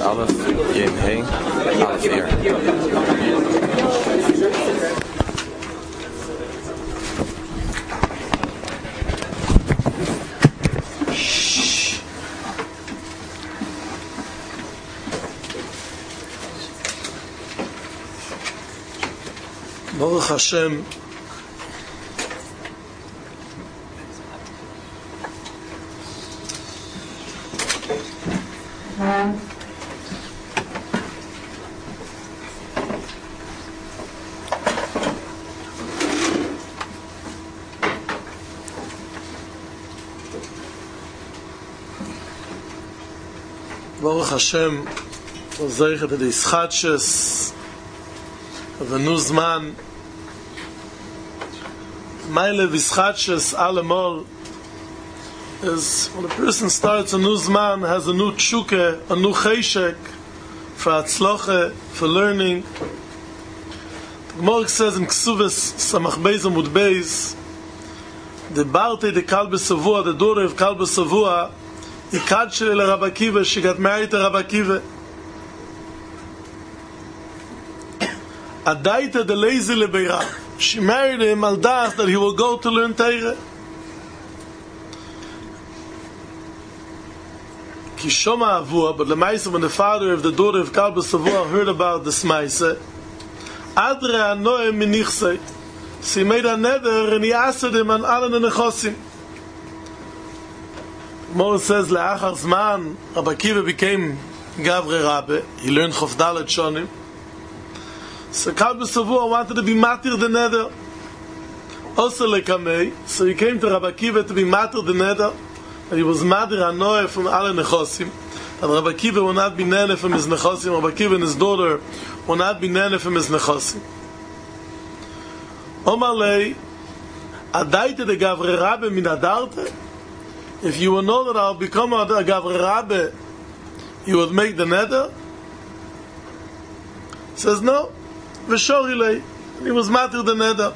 Aleph, Yem Hey, Aleph Ear. Baruch Hashem. Baruch Hashem, zeichet the ischatches of a new zman. Meile vischatches alemol is when a person starts a new zman, has a new tshuke, a new cheshek for atzloche, for learning. The Gemara says in Ksuvas Samach Beis Amud Beis, the Barte de Kal B'Savua, the daughter of Kal B'Savua, Ikad Shele LeRabbi Akiva, she got married to Rabbi Akiva. Adaita de Leizi LeBeira, she married him al das that he will go to learn Torah. Kishoma Avua, but Lemaisa, when the father of the daughter of Kal B'Savua heard about this Maisa, Adre Anoe Minichse, so he made a neder and he asked him on Alan and Nechosim. Moses says, Le'achar Zman, Rabbi Akiva became Gavre Rabbe, he learned Chofdalet Shonim. So Kal B'Savua wanted to be matir the neder. Also lekamei, so he came to Rabbi Akiva to be matir the neder, and he was matir Anoe from Alan Nechosim. And Rabbi Akiva will not be nene from his Nechosim, Rabbi Akiva and his daughter will not be nene from his Nechosim. Omar lei, adaite de Gavre Rabbe min adarte? If you will know that I'll become a Gavre Rabbe, you would make the neder? Says no. V'shori lei, he was matir the neder.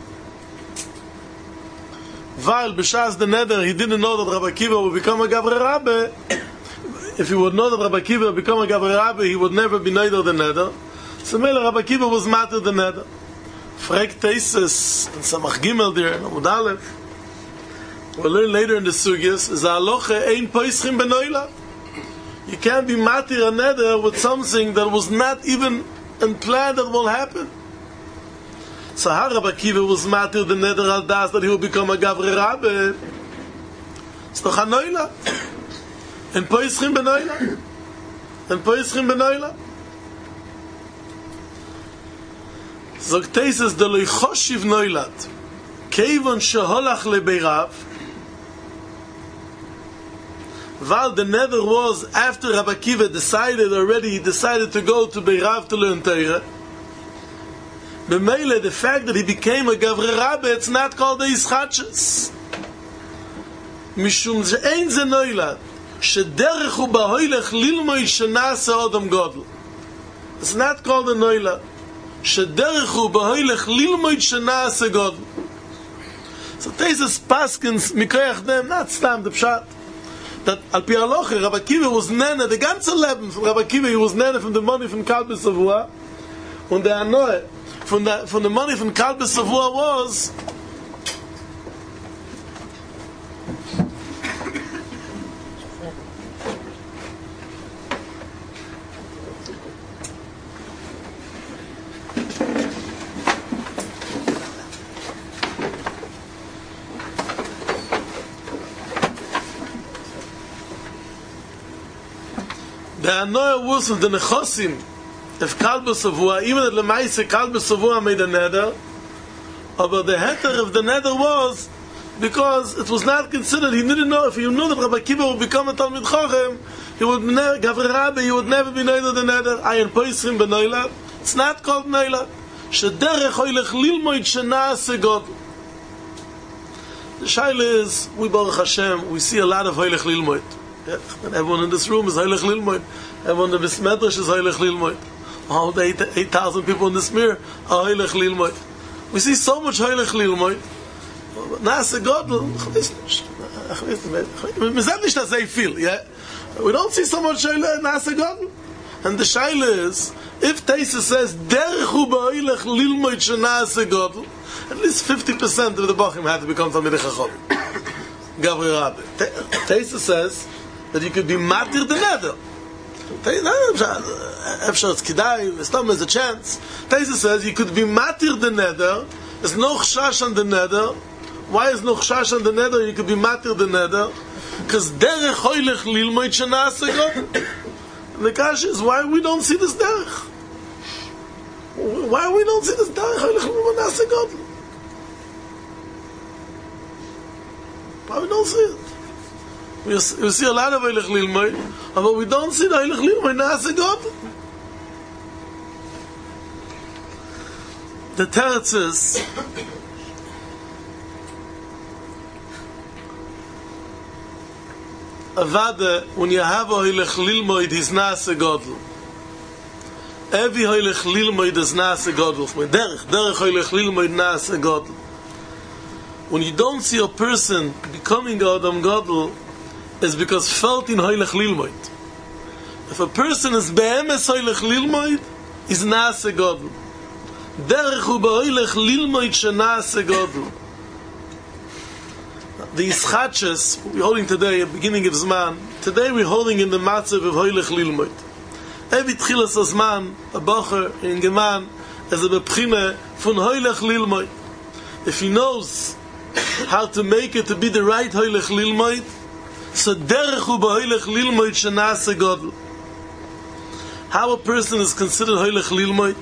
While b'shas the neder, he didn't know that Rabbi Akiva would become a Gavre Rabbe. If he would know that Rabbi Akiva would become a Gavre Rabbe, he would never be neder the neder. So Mele Rabbi Akiva was matir the neder. Frek Teises and Samach Gimel there in Amud Aleph. We'll learn later in the Sugyas is Aloche Ein Poischim Benoila. You can't be matir a neder with something that was not even in plan that will happen. So how Rabbi Akiva was matir the neder al das that he will become a Gavre Rabbe. It's doch a noila. Ein Poischim Benoila. Ein Poischim Benoila. Zog Teises de lo yichoshiv noilat keivon sheholach lebeirav, while the nether was after Rabbi Akiva decided to go to Beirav to learn Torah. B'meile, the fact that he became a Gavre Rabbe, it's not called the Ischatches. Mishum she'ein ze noilat shederech hu ba'hoilech lilmoi shenase odom godel. It's not called a noilat. Shederechu b'hoilech lilmoid shenase godel. So Teises Paskins mikoyach them, not stam the pshat, that al pi halacha Rabbi Akiva was nene the ganze Leben from Rabbi Akiva, he was nene from the money from Kal B'Savua, and the anoe from the money from Kal B'Savua was the anoa was of the Nechosim of Kal B'Savua, even at Lemaise Kal B'Savua made a neder, but the heter of the neder was because it was not considered, he didn't know, if he knew that Rabbi Akiva would become a Talmid Chochem, he would never, Gavre Rabbe, he would never be neder the neder, ayin poischim b'noila, it's not called noila, shederech hoilech lilmoid shenase godel. The shaila is, we Baruch Hashem, we see a lot of hoilech lilmoid. Yeah. And everyone in this room is Heilig Lilmoid. Everyone in this medrash is Heilig Lilmoid. All the 8,000 people in this mirror are Heilig Lilmoid. We see so much Heilig Lilmoid. Nase Godel, we don't see so much Nase Godel. And the shaila is, if Taisa says, Derech hu ba'oilech lilmoid shena'aseh godel, at least 50% of the Bachim had to become Talmidei Chachamim. Gavri Rabbi. Taisa says that you could be matir the neder. Efshar it's kidai, there's a chance. Taisa says you could be matir the neder, there's no chshash on the neder. Why is no chshash on the neder? You could be matir the neder. Because derech hoilech lilmoid shena'aseh godel. The kasha is why we don't see this derech. Why we don't see this derech hoilech lilmoid shena'aseh godel? Why we don't see it? We see a lot of hoilech lilmoid, but we don't see the hoilech lilmoid shena'aseh godel. The teretz is avada, when you have a hoilech lilmoid, he's na'aseh godel. Every hoilech lilmoid is na'aseh godel. Derech hoilech lilmoid na'aseh godel. When you don't see a person becoming Adam Godel, is because felt in hoilech lilmoid. If a person is be'emes hoilech lilmoid, is na'aseh godel. Derech hu ba'hoilech lilmoid shena'aseh godel. The Ischatches we're holding today, at the beginning of Zman, today we're holding in the matzav of hoilech lilmoid. Every tchilas Zman, a bacher in Geman, is a bepchine von hoilech lilmoid. If he knows how to make it to be the right hoilech lilmoid, so derech hu ba'hoilech lilmoid shena'aseh godel. How a person is considered hoilech lilmoid?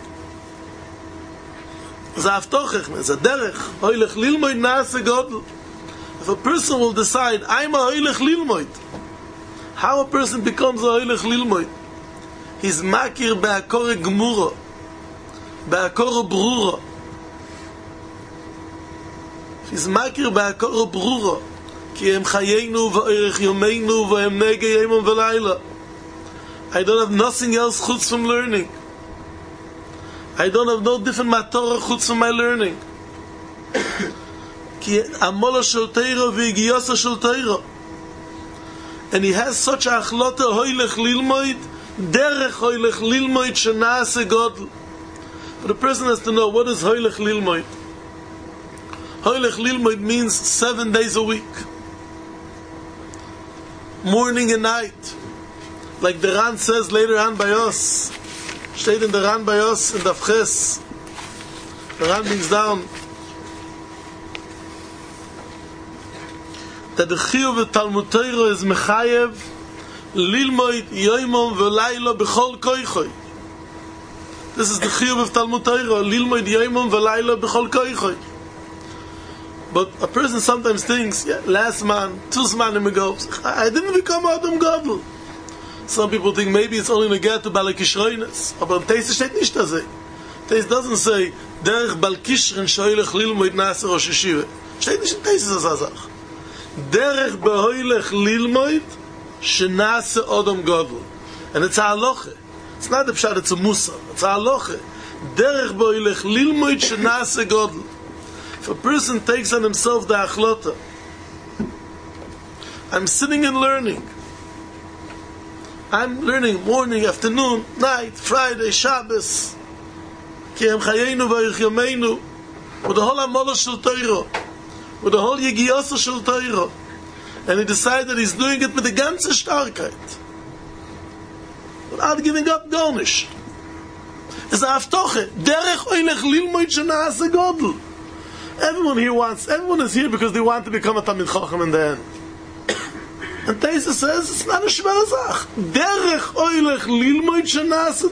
Zavtochech, it's a derech hoilech lilmoid na'aseh godel. If a person will decide, I'm a hoilech lilmoid, how a person becomes a hoilech lilmoid? He's makir be'akore gemura, be'akore brura. He's makir be'akore brura, ki em chayenu v'oirech yomeinu v'em nege yemon v'layla. I don't have nothing else chutz from learning. I don't have no different matorah chutz from my learning. And he has such a achlota hoilech lilmoid, derech hoilech lilmoid shena'aseh godel. But the person has to know, what is hoilech lilmoid? Hoilech lilmoid means 7 days a week, morning and night, like the Ran says later on by us. Steht in the Ran by us in Daf Ches. The Ran brings down that the chiyuv of Talmud Torah is mechayev lilmoid yoymom v'laylo b'chol koichoy. This is the chiyuv of Talmud Torah, lilmoid yoymom v'laylo b'chol koichoy. But a person sometimes thinks, last man, 2 zmanim ago, I didn't become Adam Gadol. Some people think maybe it's only to get to Balei Kishroines. But Teis steht nicht da sei. Teis doesn't say, derech Bal Kishrin shoylech lilmoid na'aseh Rosh Hashiva. Steht nicht in Teis as a sach. Derech behoilech lilmoid shena'aseh Adam Gadol. And it's a halacha. It's not a pshat, it's a musa. It's a halacha. Derech behoilech lilmoid shena'aseh Gadol. If a person takes on himself the achlota, I'm sitting and learning. I'm learning morning, afternoon, night, Friday, Shabbos. Ki em chayenu v'oirech yomeinu. With the whole amolah shel Torah. With the whole yegiyasa shel Torah. And he decided he's doing it with the ganze starkheit. Without giving up garnish. It's a haftoche. Derech hoilech lilmoid shena'aseh godel. Everyone is here because they want to become a Talmid Chacham in the end. And Teisa says it's not a shver zach. Derech hoilech lilmoid shena'aseh.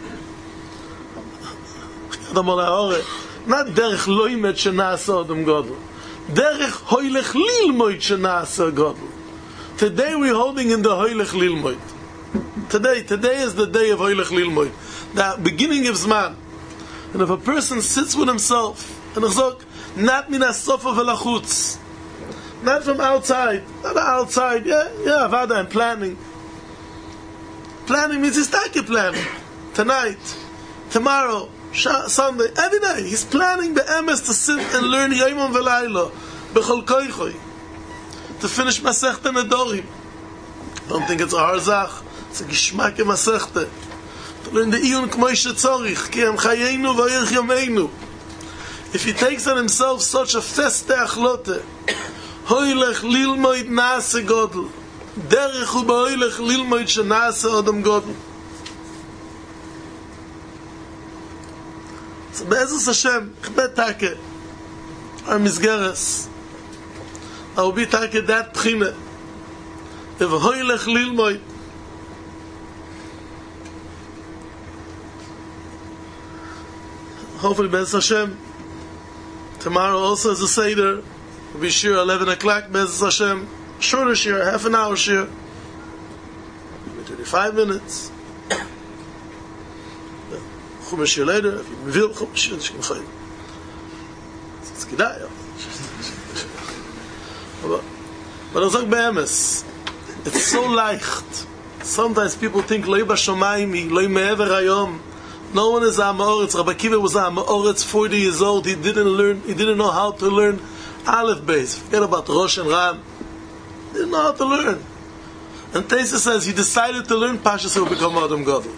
Not derech loimet shena'aseh Adam Gadol. Derech hoilech lilmoid shena'aseh Gadol. Today we're holding in the hoilech lilmoid. Today is the day of hoilech lilmoid. The beginning of Zman. And if a person sits with himself, and not min hasofa v'lachutz, not from outside, avada, I'm planning. Planning means he's not planning. Tonight, tomorrow, Sunday, every day, he's planning the emes to sit and learn Yomim v'laylo, b'chol koichoy, to finish Masechta Nedorim. Don't think it's a harzach. It's a Gishmak in Masechta. To learn the Iyun K'moishe Tzorich, Ki Em Chayenu V'Yirch Yameinu. If he takes on himself such a feste achlote, Hoylech Lilmoid Naase Godel, Derech U B'Hoylech Lilmoid Shenaase Odom Godel. So Be'ezus Hashem, Chbet Take, our Mizgeres, I will be Take that Pchine, If Hoylech Lilmoid, hopefully Be'ezus Hashem, tomorrow also is a Seder. We'll be sure 11 o'clock, Be'ezus Hashem. Shorter shir, half an hour shir. Maybe 35 minutes. Chumash shir later, if you will, Chumash shir, Nishkin Chayim. It's Kedai, yeah. But I say be'emes, it's so leicht. Sometimes people think, Loi b'shomayim, Loi me'ever hayom. No one is Ha'ma'oretz. Rabbi Akiva was Ha'ma'oretz, 40 years old. He didn't know how to learn Aleph Beis. Forget about Rosh and Ram. He didn't know how to learn. And Teisa says he decided to learn Pashtus, he will become Adam Gadol.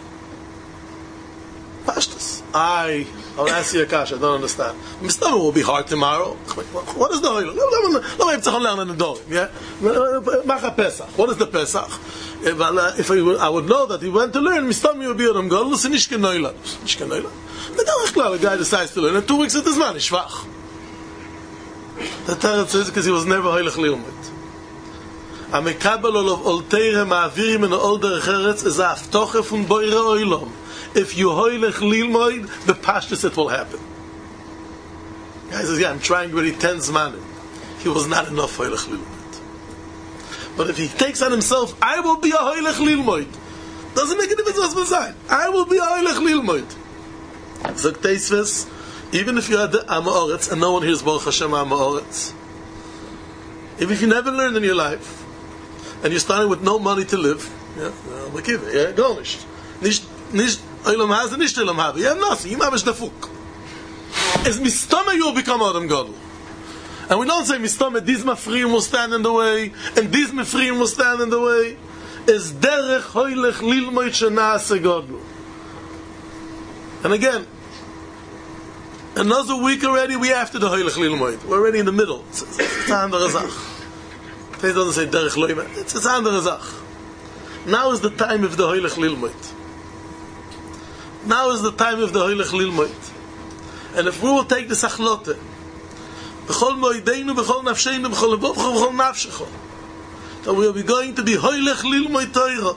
Pashtus. I'll ask you a kasha, I don't understand. Mistama will be hard tomorrow. What is the Hoyle? No, I'm to learn in the door. Yeah? Macha Pesach. What is the Pesach? If I would know that he went to learn, Mistama will be Adam Gadol, so Nishke Noila. Nishke Noila. But the guy decides to learn, and 2 weeks at his man is schwach. The Teretz is because he was never Hoylech Lilmut. A mekabel of Olteire Ma'avirim in the older Cheretz is a Aftoche from Boire Oilom. If you Hoylech Lilmoid, the Pashtus it will happen. The guy says, I'm trying really 10 zmanim. He was not enough Hoylech Lilmoid. But if he takes on himself, I will be a Hoylech Lilmoid. Doesn't make a difference what's beside. I will be a Hoylech Lilmoid. Zog Teisves, even if you had the Ha'ma'oretz, and no one hears Baruch Hashem Ha'ma'oretz, even if you never learned in your life, and you're starting with no money to live, go nicht. Nicht Olam Haze, nicht Olam Habe. You have nothing. You have a shtafuk. As Mistama, you will become Adam Gadol. And we don't say Mistama, these Mafriim will stand in the way, and these Mafriim will stand in the way. As Derech Hoylech Lilmoid Shenaase Gadol. And again, another week already, we after the Hoylech Lilmoid. We're already in the middle. It's a andere Zach. It doesn't say Derech Loima. It's a andere Zach. Now is the time of the Hoylech Lilmoid. Now is the time of the Hoylech Lilmoid. And if we will take the Sachlote, B'chol Moideinu, B'chol Nafsheinu, B'chol Lebovcho, B'chol Nafshecho, then we will be going to be Hoylech Lilmoid Torah.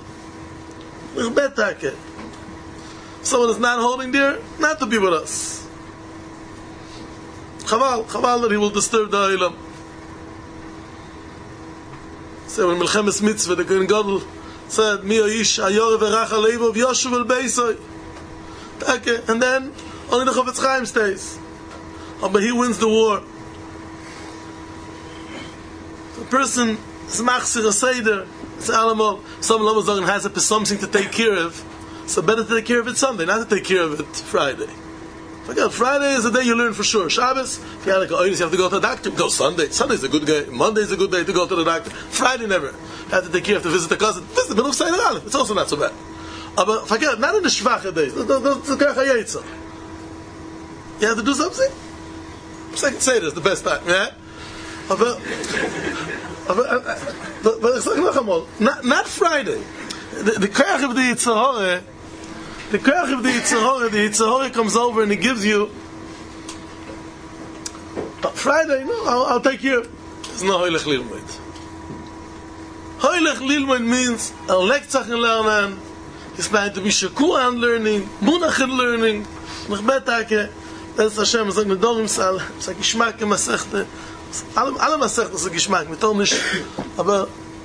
Someone is not holding there, not to be with us. Chaval that he will disturb the Olam. So when Melchemes Mitzvah, the Kohen Gadol said, Mi Oish Ayor Verach Alevo V'Yoshuv El Beisoy. Okay, and then only the Chofetz Chaim stays. But he wins the war. The person is Machzir a Seder. It's Alamo. Some Lamazogan has something to take care of. So better to take care of it Sunday, not to take care of it Friday. Forget, Friday is the day you learn for sure. Shabbos, if you have like a you have to go to the doctor, go Sunday. Sunday's a good day. Monday's a good day to go to the doctor. Friday never. You have to take care of to visit the cousin. Visit the middle of Seder Aleph. It's also not so bad. But forget, not in the Shvacha days. You have to do something? Second Seder is the best time, yeah? But not Friday. The Koach of the Yitzhahore, the Yitzhahore comes over and he gives you Friday, no, I'll take care. It's no Hoylech Lilmoid. Hoylech Lilmoid means a Lektzach in lernen. It's meant to be Shakua and learning, Munach and learning. Mechbetake, that's Hashem, it's like Medorim Sal, it's like Gishmak in Masechte. Alle Masechte is a Gishmak, we told Nish, aber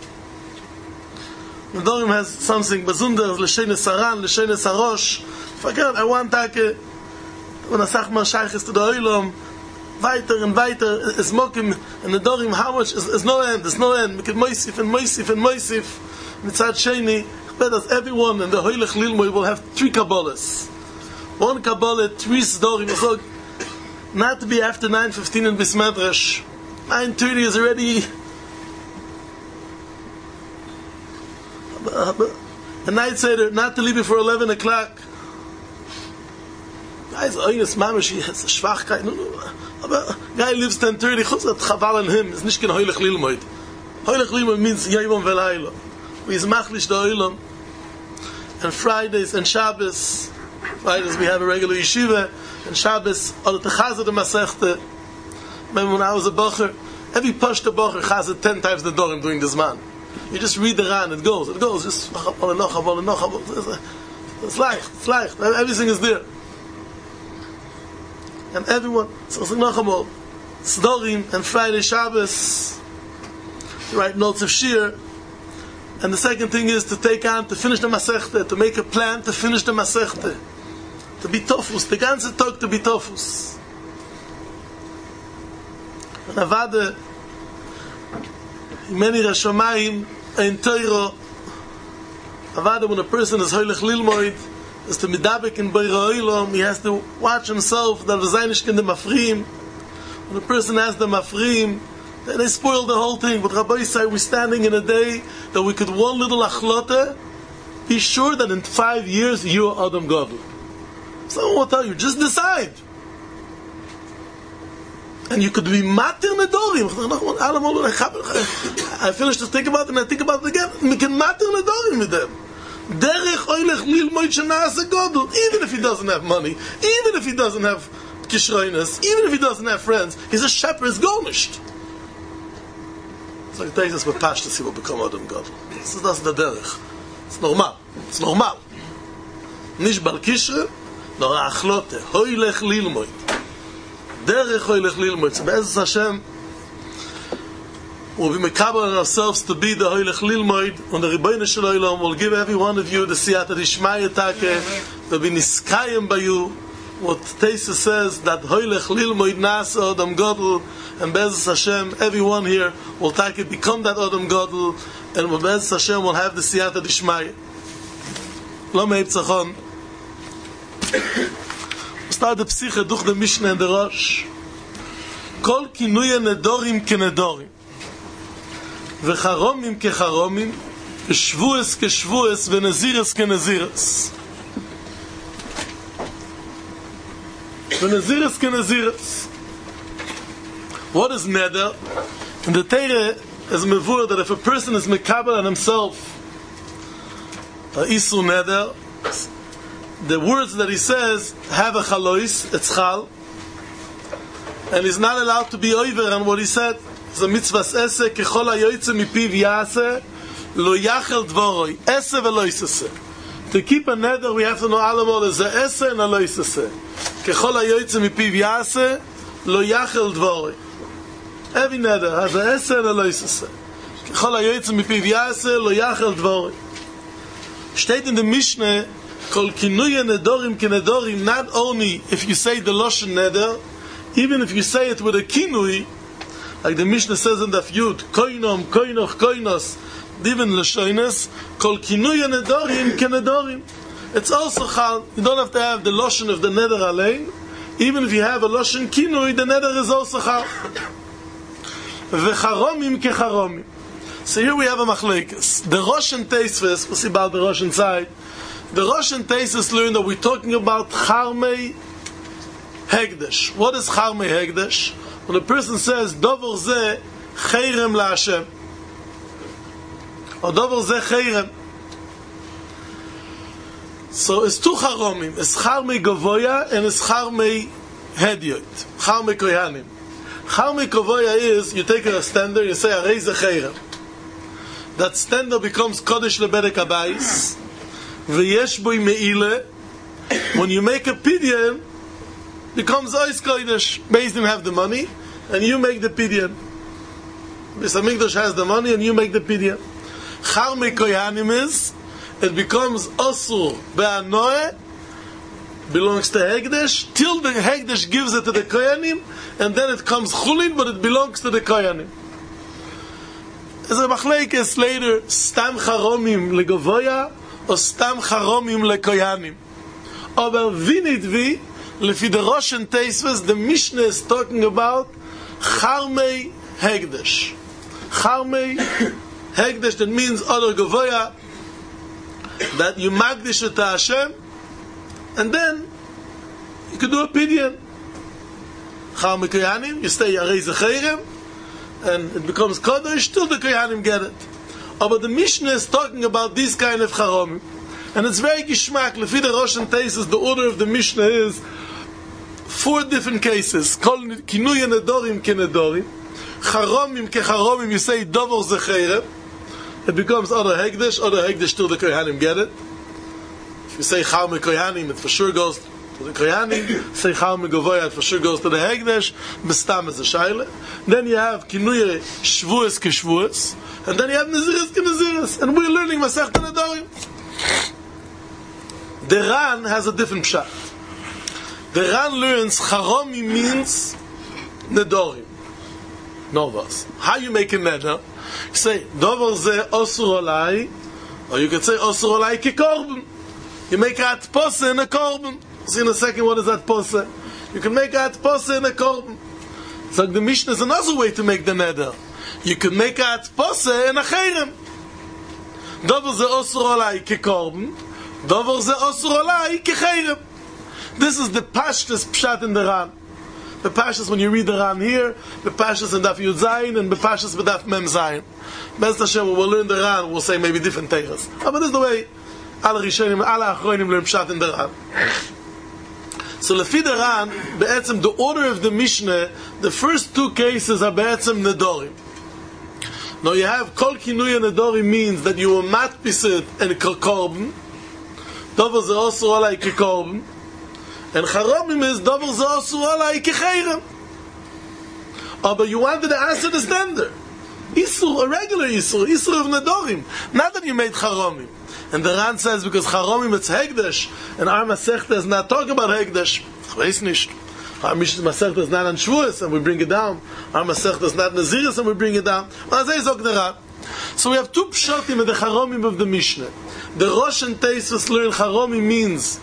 Medorim has something, Bazunder, L'Shenes Saran, L'Shenes Sarosh. Forget, I want Take, when a Sachmar Shaykh is to the Oilom, weiter and weiter, is Mokim, and the Dorim, how much, is no end, there's no end, we can Moisif and Moisif and Moisif, Mitzad Sheni, but as everyone in the Hoylech Lilmoid will have 3 Kabbalahs. 1 Kabbalah, 3 Sdorim, so not to be after 9:15 in Bismedrash. 9:30 is already. A night seder, not to leave before 11 o'clock. Guys, oynes mamish, he has a Schwachkeit. No. Aber guy lives 10:30, chutz at chaval on him. It's nicht kein heulich lilmoid. Heulich lilmoid means yayvom velaylo. He's machlish the oilam. And Fridays and Shabbos, Fridays we have a regular yeshiva, and Shabbos, all the chazah the Masechta. Remember when I was a bocher, every pashta bocher chazah 10 times the dorim during this man. You just read the Ran, it goes, just it's leicht, everything is there. And everyone, so it's noch einmal, Sdorim and Friday Shabbos, to write notes of Shir. And the second thing is to take on, to finish the Masechta, to make a plan to finish the Masechta. To be tofus, the ganze Tag to be tofus. And Avada, many Rashamayim, in Torah, Avada, when a person is Heulich Lilmoid, is to midabek in Beira Oilom, he has to watch himself, that v'zaynishkin the mafrim. When a person has the mafrim, then they spoil the whole thing. But Rabbi said, we're standing in a day that we could one little achlota, be sure that in 5 years you're Adam Gadol. Someone will tell you, just decide. And you could be matir nedorim. I finished to think about it and I think about it again. We can matir nedorim with them. Derech oilech lilmoid shena'aseh gadol. Even if he doesn't have money, even if he doesn't have kishroinus, even if he doesn't have friends, he's a shepherd, it's garnished. So it takes us with pashtas, he will become Adam Gadol. This is the derech. It's normal. It's normal. Nish bal kishre, nor achlote. Hoilech lilmoid. Derech hoilech lilmoid. So Be'ezus Hashem, we'll be mekabel on ourselves to be the hoilech lilmoid, and the Rebbeinu Shel Olam will give every one of you the siyata dishmaya take, to be niskayim by you. What Teisa says, that hoilech lilmoid nasa Adam Gadol, and Be'ezus Hashem, everyone here will take it, become that Adam Gadol, and Be'ezus Hashem will have the siyata dishmaya. Lo me'ib tzachon. Start the psiche durch the Mishnah and the Rosh. Kol kinuye nedorim kenedorim, v'charomim kecharomim, v'shvues keshvues, v'nezires kenezires. V'nezires kenezires. What is neder? In the Torah is mevur that if a person is mekabel on himself, isu neder, the words that he says have a chalois, it's chal, and he's not allowed to be over on what he said. It's a mitzvahs esse, kechol hayoytze mipiv yaseh, lo yachel dvoroi, esse velo yisese. To keep a neder, we have to know alamol is a esse and a lo yisese. Kechol hayoytze mipiv yaseh, lo yachel dvoroi. Every neder has a esse and a lo yisese. Kechol hayoytze mipiv yaseh, lo yachel dvoroi. Steht in the Mishnah, Kol kinuye nedorim kenedorim, not only if you say the Loshen neder, even if you say it with a kinui, like the Mishnah says in the Yud, koinom, koinoch, koinos, even Lashonis, Kol kinuye nedorim kenedorim. It's also chal, you don't have to have the Loshen of the neder alein, even if you have a Loshen kinui, the neder is also chal. V'charomim kecharomim. So here we have a machlekes. The Rosh and Teisves, we'll see about the Rosh inside. The Rosh and Teisves learn that we're talking about Charmei Hegdesh. What is Charmei Hegdesh? When a person says, Dover ze Cheirem la Hashem, or Dover ze Cheirem. So it's two Charomim. It's Charmei Gavoya and it's Charmei Hediot. Charmei Koyanim. Charmei Gavoya is, you take a standard, you say, Arei ze Cheirem. That standard becomes Kodesh lebedek habayis. V'yesh boi me'ile. When you make a pidyon, becomes ois kodesh. Beis Din have the money, and you make the pidyon. Beis Hamikdash has the money, and you make the pidyon. Charmei koyanim is, it becomes osur be'anoe, belongs to Hegdesh, till the Hegdesh gives it to the koyanim, and then it comes chulin, but it belongs to the koyanim. As a machlekes later, stam charomim legavoya, or stam charomim lekoyanim. Aber vinidvi, lefi the Rosh and Teisves, the Mishnah is talking about Charmei Hegdesh. Charmei Hegdesh, that means other gavoya. that you magdish it to Hashem, and then you could do a pidyon. Chal Mikoyanim, you stay Yarei Zecheirem, and it becomes Kodesh, till the Koyanim get it. But the Mishnah is talking about this kind of Charomim, and it's very Gishmak. Lefi the Rosh and Teisus, the order of the Mishnah is 4 different cases. Kol Kinuya Nedorim Kenedorim, Charomim Kecharomim, you say Dover Zecheirem, it becomes Other Hegdesh till the Koyanim get it. If you say Chal Mikoyanim, it for sure goes to the Koyanim. Say Chal Megovoya, it for sure goes to the Hegdesh. Bestam is a Shaila. Then you have Kinuye Shvuas Keshvuas, and then you have Naziris Kenaziris. And we're learning Masechta Nedorim. The Ran has a different pshat. The Ran learns Charomi means Nedorim. Novas. How you make a neder? You say Dover ze Osur Olai, or you could say Osur Olai Kekorban. You make a atpose in a korban. See in a second what is atpose. You can make a atpose in a korban. So the Mishnah is another way to make the neder. You can make a atpose in a cherem. Dover ze osur olai kekorban. Dover ze osur olai kecherem. This is the pashtus pshat in the Ran. The pashtus when you read the Ran here, the pashtus in Daf Yud Zayin, and the pashtus in Daf Mem Zayin. Best Hashem, we'll learn the Ran, we'll say maybe different teachers. But this is the way Al Rishonim, Al Achronim learn pshat in the Ran. So lefi the Ran, be'etzem, the order of the Mishnah, the first 2 cases are be'etzem nedorim. Now you have kol kinuya nedorim means that you will matpisit and korban. Dover ze osur olai kekorban. And charomim is dover ze osur olai kecherem. But you wanted to answer the standard. Isur, a regular Isur of nedorim. Not that you made charomim. And the Ran says, because Charomim it's Hegdesh, and our Masechta is not talking about Hegdesh. Ich weiß nicht. Our Masechta is not on Shvuas, and we bring it down. Our Masechta is not Naziris, and we bring it down. So we have 2 pshatim in the Charomim of the Mishnah. The Rosh and Teisus learn Charomim means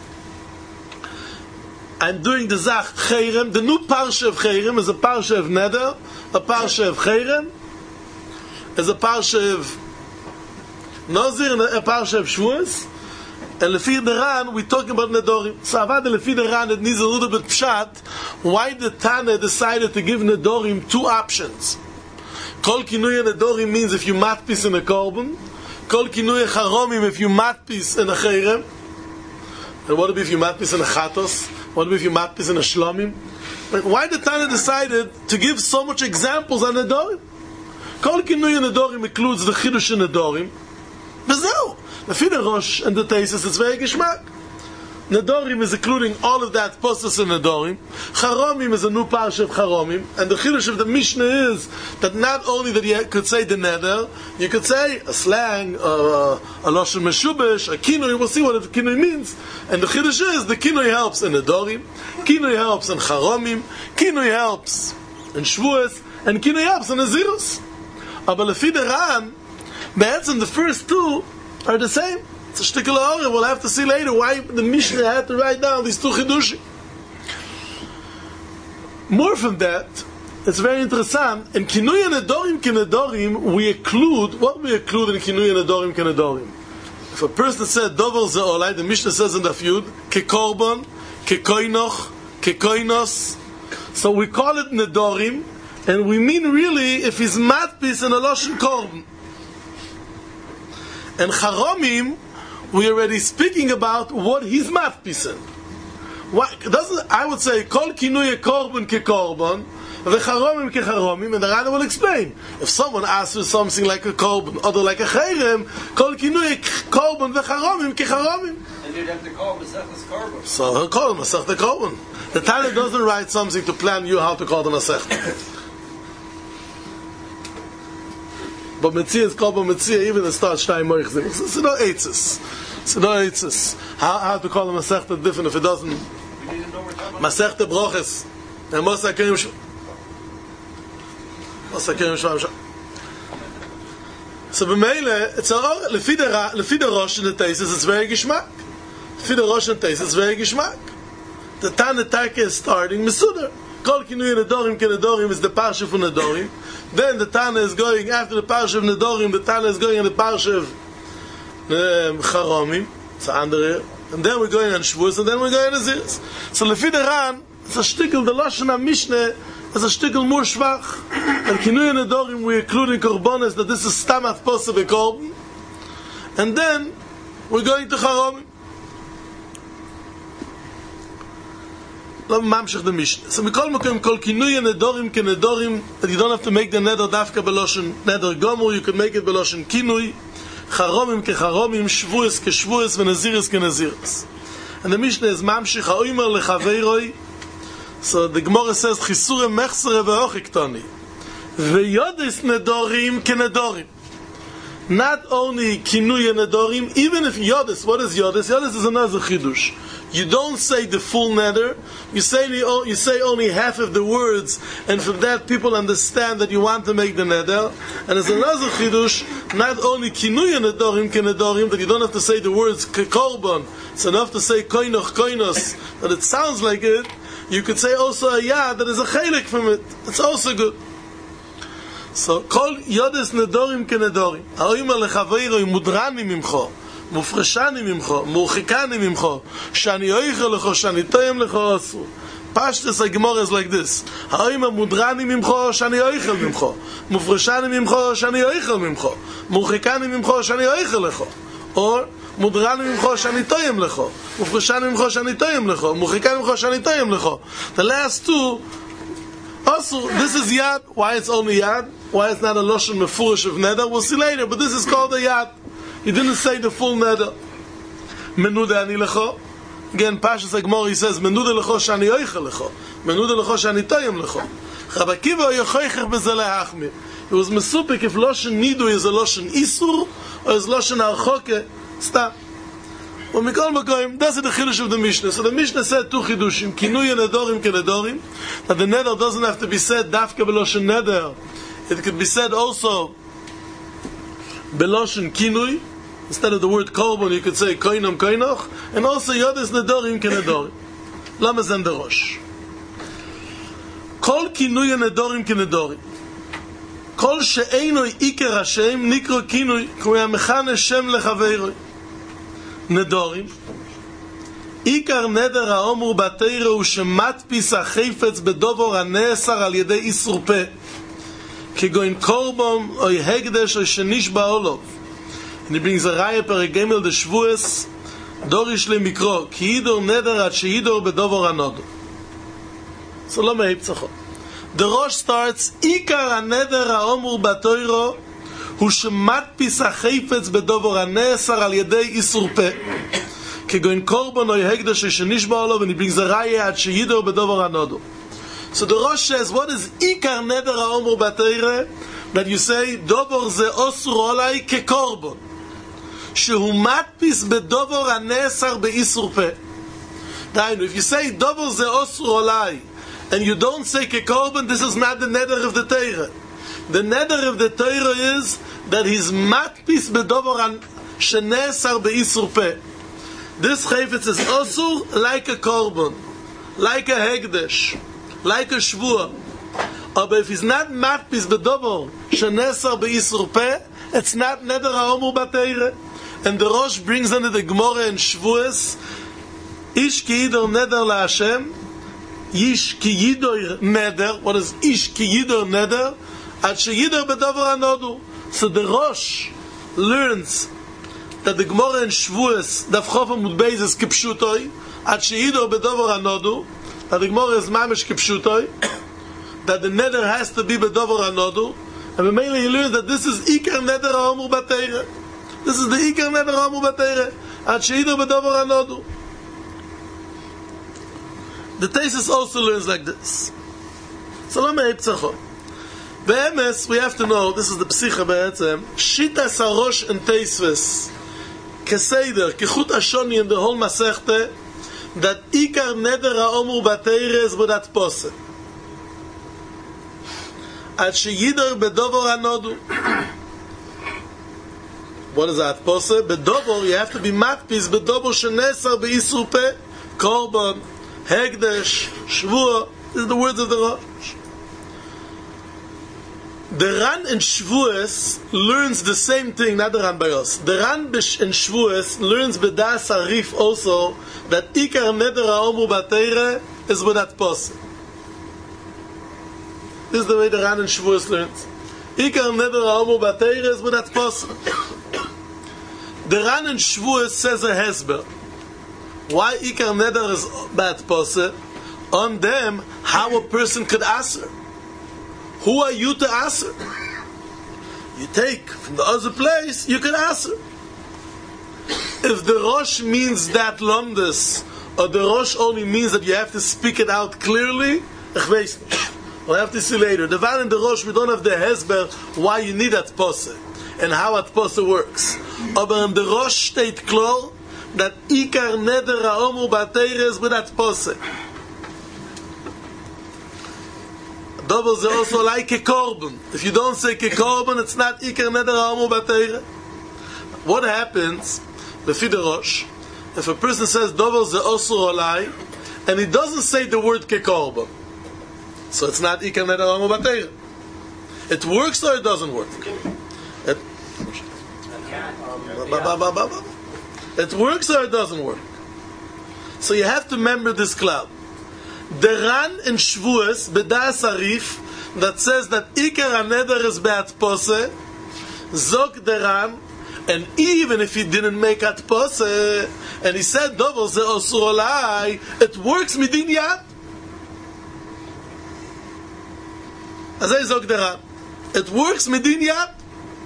I'm doing the Zach Cherem. The new Parsha of Cherem is a Parsha of Neder, a Parsha of Cherem is a Parsha of Nazir and a Parsha of Shavuos, and lefi the Ran we're talking about Nedorim. So avad lefi the Ran it needs a little bit pshat. Why the Tana decided to give Nedorim 2 options? Kol kinuya Nedorim means if you matpis in a korban. Kol kinuya Charomim if you matpis in a cherem. And what if you matpis in a chatos? What if you matpis in a shlomim? Why the Tana decided to give so much examples on Nedorim? Kol kinuya Nedorim includes the chidush Nedorim. Bezeu. Lefi the Rosh and the Teisus, it's very Gishmak. Nedorim is including all of that postus in Nedorim. Charomim is a new parsha of Charomim, and the chidush of the Mishnah is that not only that you could say the neder, you could say a slang, a lashon meshubesh, a kinui. We'll see what the kinui means. And the chidush is the kinui helps in Nedorim, kinui helps in Charomim, kinui helps in Shvuos, and kinui helps in Nazirus. But lefi the Ran, be'etzem the first 2 are the same. It's a shtickle ha'orah. We'll have to see later why the Mishnah had to write down these 2 chidushim. More from that, it's very interesting. In Kinuya Nedorim Kenedorim, we include, what we include in Kinuya Nedorim Kenedorim? If a person said Dover ze olai, the Mishnah says in the Yud, Kekorban, Kekoinoch, Kekoinos. So we call it Nedorim, and we mean really if he's matpis and a loshen korban. And Charomim, we're already speaking about what he's matpisen. I would say kol kinuye korban ke korban, v'charomim ke charomim, and the Rana will explain. If someone asks for something like a korban, or like a cherem, kol kinuye korban v'charomim ke charomim. And you'd have to call Masechtas korban. So he'll call Masechta korban. The Tana doesn't write something to plan you how to call the Masechta. But Metzia is called Metzia, even the start Shtayim Moichzim. It's no eitzes. It's no eitzes. How to call a Masechta different if it doesn't? Masechta Broches. And Mosa Kerim Shvam. So b'meile, it's lefi the Rosh and the Teisus, it's very Gishmak. Lefi the Rosh and the Teisus, it's very Gishmak. The Tana Taka is starting Mesudar. Kol Kinuya Nedorim Kenedorim is the Parsha for Nedorim. Then the Tana is going, after the Parsha of Nedorim, the Tana is going in the Parsha of Charomim, it's andere, and then we're going on Shavuos, and then we're going on Naziris. So lefi the Ran, it's a shtickle, the Lashon HaMishneh, is a shtickle more schwach. And Kinui Nedorim, we're including Korbanos, that this is Stam Atposa Bekorban. And then we're going to Charomim. Mamshech the Mishnah. So Mikol Makom Kol Kinui Nedorim Kenedorim, that you don't have to make the Neder Dafka Beloshen Neder Gomor, you can make it Beloshen Kinui. Charomim kecharomim, Shvuos keshvuos, v'naziris kenaziris. And the Mishnah is Mamshich ha'omer lechaveiroi. So the Gemara says Chisure mechsere ve'ochiktoni, ve'yodis nedorim kenedorim. Not only kinui nedorim, even if yodis. What is yodis? Yodis is another chidush. You don't say the full neder. You say only half of the words, and from that people understand that you want to make the neder. And as another chidush, not only kinui nedorim kenedorim, that you don't have to say the words korban. It's enough to say koinoch koinos, that it sounds like it. You could say also a yad that is a chelik from it. It's also good. So kol yodes nedorim kenedorim. Ha'omer lechaveiroi mudrani mimcho, mufreshani mimcho, murchikani mimcho, shani oichel lecho, shani toyem lecho asu. Pashtus HaGemara is like this: Ha'omer mudrani mimcho, shani oichel mimcho, mufreshani mimcho, shani oichel mimcho, murchikani mimcho, shani oichel lecho. Or mudrani mimcho shani toyem lecho, mufreshani mimcho shani toyem lecho, murchikani mimcho shani toyem lecho. The last two also, this is yad. Why it's only yad? Why it's not a loshen mefurish of neder? We'll see later. But this is called a yad. He didn't say the full neder. Menuda ani lecho. Again, Pashas HaGemara, he says menuda lecho shani oichel lecho, menuda lecho shani toyem lecho. Rabbi Akiva yochoichech b'zeh lehachmir. It was mesupik if loshen nidu is a loshen isur or is loshen archoke. Stop. When we call Makoim, that's the chidush of the Mishnah. So the Mishnah said two chidushim: kinui nedorim kenedorim. That the neder doesn't have to be said dafka beloshen neder. It could be said also beloshen kinui. Instead of the word korban, you could say koinam koinoch. And also yodes nedorim kenedorim. Lama zen derosh. Kol kinui nedorim kenedorim. Kol she'einoi iker Hashem nikro kinui k'u mechane Shem lechaveiroi. נדורים עיקר נדר האומר בתורה הוא שמדפיס החפץ בדובר הנאסר על ידי איסור פה כגון קורבן או הקדש או שנשבע עולו. And he brings a raya פרק ג' דשבועס דוריש למקרו כי ידור נדר עד שידור בדובר הנודו. So לא מהיפ צחו. The Rosh starts עיקר הנדר האומר בתורה הוא שמדפיס החפץ בדובר הנאסר על ידי איסור פה כגון קורבן או הקדש שנשבע עולו, and he brings a raya עד שידור בדובר הנודו. So the Rosh says, what is עיקר נדר האומר בתורה? That you say דובר זה אוסור עלי כקורבן שהוא מדפיס בדובר הנאסר באיסור פה. דהיינו, if you say דובר זה אוסור עלי and you don't say כקורבן, this is not the neder of the Torah. The neder of the Torah is that he's matpis bedover shenesar beisur peh. This chayfetz is also like a korban, like a hegdesh, like a shvua. But if he's not matpis bedover shenesar beisur peh, it's not neder haomer b'Torah. And the Rosh brings under the Gemara and Shvuos, ish ki yidor neder laHashem, ish ki yidor neder. What is ish ki yidor neder? At sheyider bedover anodu. So the Rosh learns that the Gemara in Shvuos daf chof amud beis is kipshutoi. At sheyider bedover anodu. That the Gemara is mamish kipshutoi. That the neder has to be bedover anodu. And mainly he learns that this is ikar neder haomer b'Torah. This is the ikar neder haomer b'Torah. At sheyider bedover anodu. The Taisus also learns like this. So let me iptzachon. Be'emes, we have to know, this is the psicha be'etzem, Shitas HaRosh and Teisves, Keseder, Kechut Ashoni in the whole Masechte, that Ikar Neder HaOmur b'Torah is Bodat Pose. At Sheyider Bedover Anodu. What is that Pose? Bedover, you have to be matpis, Bedover Shenesar Be'isur Peh, Korban, Hegdesh, Shvua. These are the words of the Rosh. The Ran in Shavuos learns the same thing, not the Ran by us. The Ran in Shavuos learns B'das Arif also that Ikar Neder HaOmu B'Teire is with that person. This is the way the Ran in Shavuos learns. Ikar Neder HaOmu B'Teire is with that person. The Ran in Shavuos says a Hesber. Why Ikar Neder is bad person? On them, how a person could answer. Who are you to answer? You take from the other place, you can answer. If the Rosh means that Lomdus, or the Rosh only means that you have to speak it out clearly, ich weiß nicht. We'll have to see later. The Van and the Rosh, we don't have the Hesber why you need that Pose and how that Pose works. Aber in the Rosh steht klar that Ikar Neder HaOmu B'Teire is with that Pose. Double is also like a korban. If you don't say a korban, it's not Ikar Neder HaOmu B'Teire. What happens, Lefi the Rosh, if a person says double is also olai, and he doesn't say the word ke korban, so it's not Ikar Neder HaOmu B'Teire. It works or it doesn't work? It works or it doesn't work? So you have to remember this cloud. The Ran in Shavuos, B'das Arif, that says that Ikar HaNeder is Be'at Pose, Zog the Ran, and even if he didn't make At Pose, and he said, Dovel Ze Osur Olai, it works Midin Yad. Azay Zog the Ran. It works Midin Yad.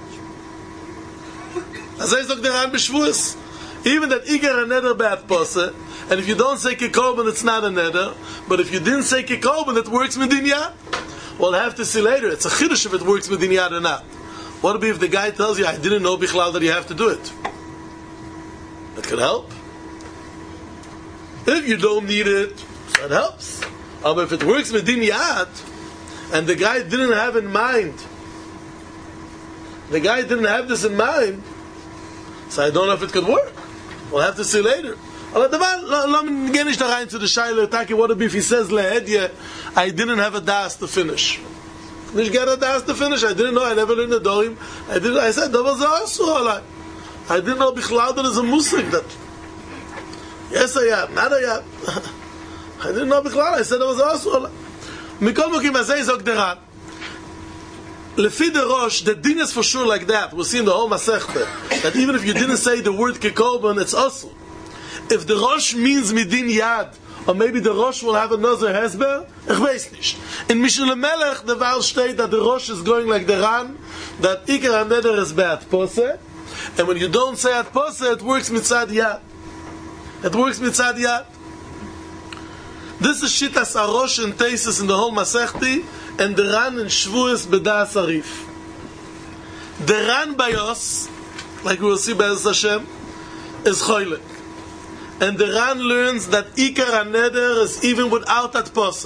Azay Zog the Ran B'Shavuos. Even that Ikar HaNeder Be'at Pose, and if you don't say Kekorban, it's not a neder. But if you didn't say Kekorban, it works Midin Yad. We'll have to see later. It's a chiddush if it works Midin Yad or not. What would be if the guy tells you, I didn't know Bichlal that you have to do it? That could help. If you don't need it, that helps. But if it works Midin Yad, and the guy didn't have in mind, the guy didn't have this in mind, so I don't know if it could work. We'll have to see later. Aber the man, let me get nicht da rein to the Shaila Taki. What would be if he says Lehedye, I didn't have a das to finish. Nicht get a das to finish. I didn't know. I never learned the Dorim. I said that was also I didn't know Bichlal that is a musik that. Yes, I am. Not I am. I didn't know Bichlal. I said that was also Mikol Mokim Azay Zog Deran. Lefi the Rosh, the din is for sure like that. We'll see in the whole Masechta that even if you didn't say the word Kekorban, it's also. If the Rosh means Midin Yad, or maybe the Rosh will have another Hesber, ich weiß nicht. In Mishnah Melech, the Val state that the Rosh is going like the Ran, that Ikar HaNeder is Be'at Pose, and when you don't say At Pose, it works Mitzad Yad. It works Mitzad Yad. This is Shittas Arosh and Teisus in the whole Masechti, and the Ran in Shavuos B'das Arif. The Ran Bayos, like we will see by Hashem, is Choylek. And the Ran learns that Ikar HaNeder is even without that Pose.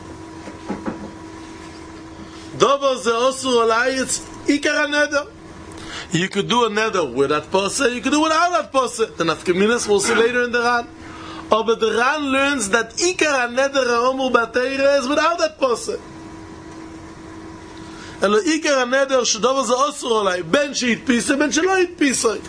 Dover Ze Osur Olai, it's Ikar HaNeder. You could do a neder with that Pose, you could do without that Pose. The Nafkaminas we'll see later in the Ran. But the Ran learns that Ikar HaNeder HaOmu B'Teire is without that Pose. And the Ikar HaNeder Shedover Ze Osur Olai, ben she'it Pisa, ben she'lo it Pisa.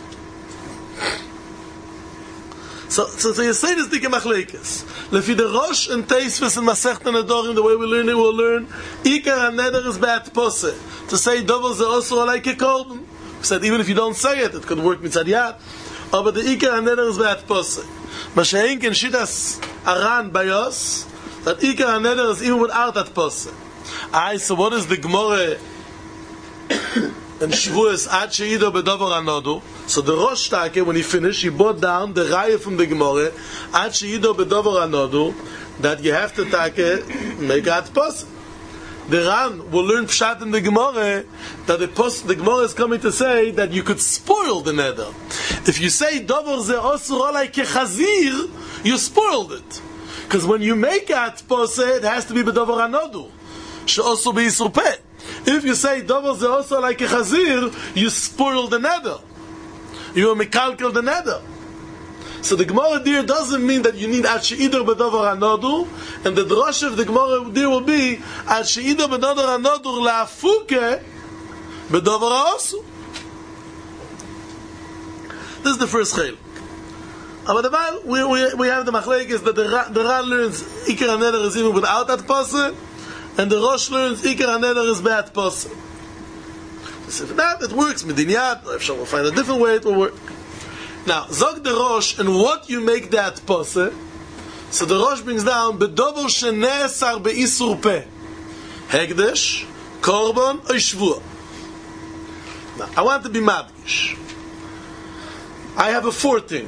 So you say this dike machlekes. Lefi the Rosh and Teisves and Masechta Nedorim, the way we learn it, we'll learn Ikar HaNeder is Be'at Pose. To say Dover Ze Osur Olai Kekorban. We said even if you don't say it, it could work Mitzad Yad. But the Ikar HaNeder is Be'at Pose. Mashein can Shittas Aran Bayos that Ikar HaNeder is even without that Pose. So what is the Gemara and Shavuos Ad She'ido B'Dover HaNodu? So the Rosh Take, when he finished, he brought down the Raya from the Gemara Ad She'ido B'Dover HaNodu that you have to take make At Pose. The Ran will learn Pshat in the Gemara that the Gemara is coming to say that you could spoil the neder. If you say Dover Ze Osur Olai Kechazir, you spoiled it. Because when you make At Pose, it has to be B'Dover HaNodu. She'osu B'Yisur Peh. If you say Dover Ze Osur Olai Kechazir, you spoil the neder. You mekalkel the neder. So the Gemara there doesn't mean that you need Ad She'ido B'Dover HaNodu, and the drush of the Gemara there will be Ad She'ido B'Dover HaNodu la'afuke Bedover also. This is the first chaylik. But the while we have the machlekes that the Ran learns Iker HaNeder is even without that pasuk, and the Rosh learns Iker HaNeder is bad pasuk. So if that it works, Medinyat, if we'll find a different way it will work. Now, Zog the Rosh, and what you make that pasuk? So the Rosh brings down Bedover shenesar beisur peh, Hegdesh, Korban, or Shvuah. Now, I want to be madgish. I have a fourth thing.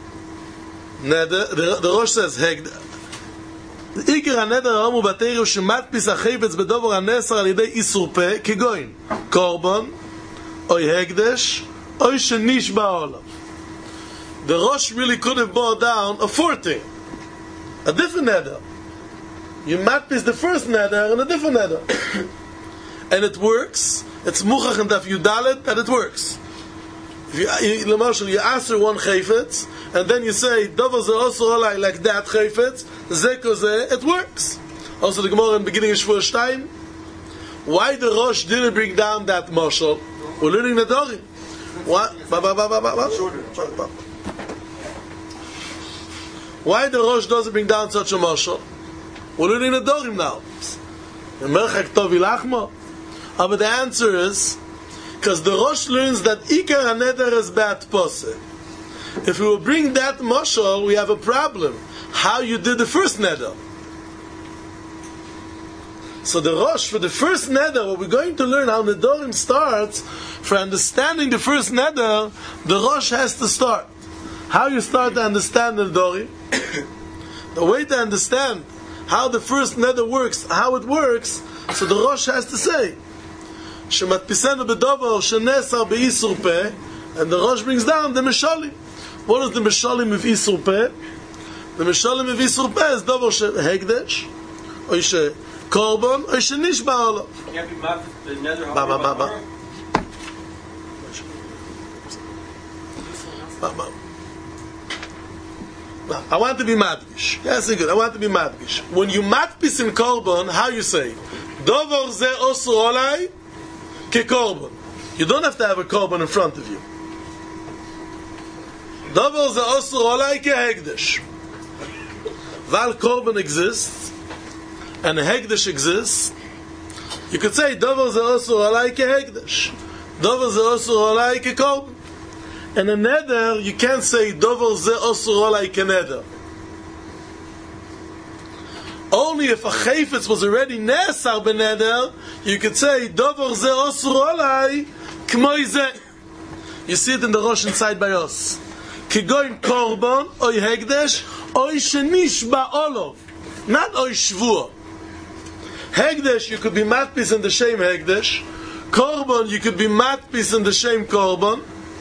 The Rosh says, Iker HaNeder Hamu Bateiru Shematpis HaChayvetz Bedover HaNesar Al Yidei Isur Peh Kegoin Korban Oy Hegdesh Oy Shenish Ba'olam. The Rosh really could have brought down a fourth thing, a different neder. You matpis the first neder and a different neder, and it works. It's Muchach and Daf Yudalet that it works. If you answer one chayfetz, and then you say Dover ze also like that chayfetz, ze it works. Also the Gemara in the beginning of Shvuah Shtayim. Why the Rosh didn't bring down that mashal? We're learning the Dorim. What? Why the Rosh doesn't bring down such a mashal? We're learning the Dorim now. But the answer is because the Rosh learns that Iker HaNeder is bad poseh. If we will bring that mashal, we have a problem. How you did the first neder? So the Rosh, for the first neder, what we're going to learn how Nedorim starts, for understanding the first neder, the Rosh has to start. How you start to understand Nedorim? The way to understand how the first neder works, how it works, so the Rosh has to say, Shematpisenu bedover shenesar beisur peh, and the Rosh brings down the Meshalim. What is the Meshalim of Isur Peh? The Meshalim of Isur Peh is dover she hegdesh, or she korban, or she nish ba'olam. Can't be mad the nether. I want to be madgish. Yes, good. I want to be madgish. When you matpis in korban, how you say? Dover ze osur olai ke korban. You don't have to have a korban in front of you. Dover ze osur olai ke hegdesh. While korban exists and hegdesh exists, you could say Dover ze osur olai ke hegdesh. Dover ze osur olai ke korban. And a neder, you can't say Dover ze osur olai ke neder. Only if a chayfetz was already nesar beneder, you could say Dover ze osur olai k'moi ze. You see it in the Rosh inside by us. Kigoin korban, oy hegdesh, oy shenish ba'olov. Not oy shvuah. Hegdesh, you could be matpis in the same hegdesh. Korban, you could be matpis in the same korban.